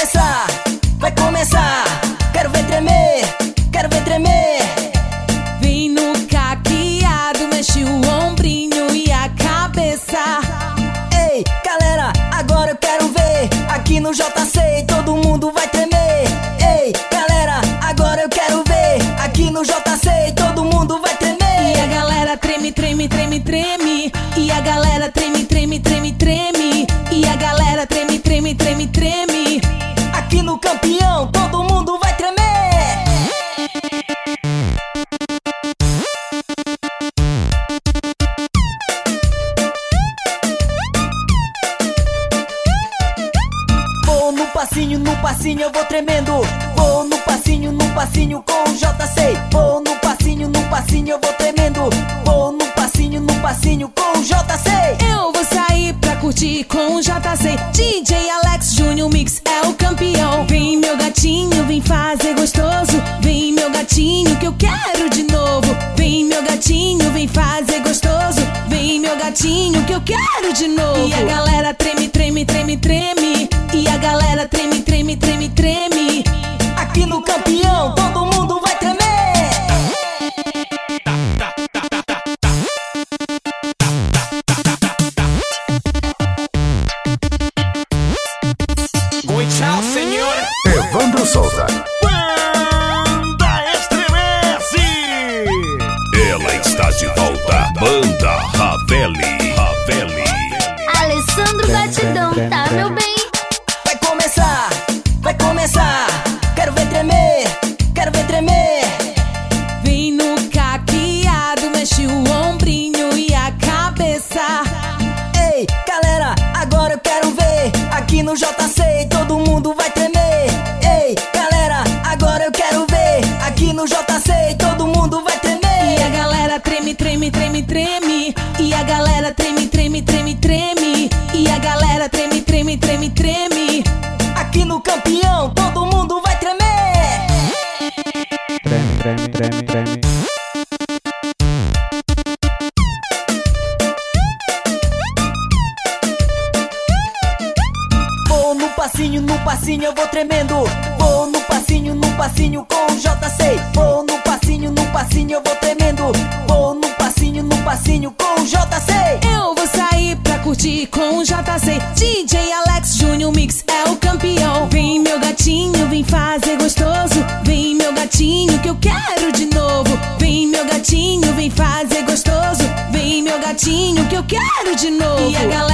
começar, vai começar. Quero ver tremer, quero ver tremer. Vem no caqueado, mexe o ombrinho e a cabeça. Ei, galera, agora eu quero ver. Aqui no JC todo mundo vai tremer. Ei, galera, agora eu quero ver. Aqui no JC todo mundo vai tremer. E a galera treme, treme, treme, treme. E a galera treme, treme, treme, treme. E a galera treme, treme, treme, treme. Aqui no Campeão todo mundo vai tremer. Vou no passinho eu vou tremendo. Vou no passinho com o JC. Vou no passinho eu vou tremendo. Vou no passinho com o JC. Eu vou sair pra curtir com o JC. DJ Alex Júnior Mix é o campeão. Vem meu gatinho, vem fazer gostoso. Vem meu gatinho que eu quero de novo. Vem meu gatinho, vem fazer gostoso. Vem meu gatinho que eu quero de novo. E a galera treme, treme, treme, treme. E a galera treme, treme, treme, treme. Aqui no Campeão todo mundo vai tremer. Tchau, senhor. Evandro Souza. Banda estremece. Ela está de volta. Banda Ravelli. Alessandro Batidão, tá, meu bem? Vai começar. Quero ver tremer, quero ver tremer. Vem no caqueado, mexe o ombrinho e a cabeça. Ei, galera, agora eu quero ver. Aqui no JC todo mundo vai tremer. Ei, galera, agora eu quero ver. Aqui no JC todo mundo vai tremer. E a galera treme, treme, treme, treme. E a galera treme, treme, treme, treme. E a galera treme, treme, treme, treme. Aqui no Campeão todo mundo vai tremer. Treme, treme, treme, treme. Vou no passinho eu vou tremendo. Vou no passinho com o JC. Vou no passinho eu vou tremendo. Vou no passinho com o JC. Eu vou sair pra curtir com o JC. DJ Alex Júnior Mix é o campeão. Vem meu gatinho, vem fazer gostoso. Vem meu gatinho que eu quero de novo. Vem meu gatinho, vem fazer gostoso. Vem meu gatinho que eu quero de novo. E a galera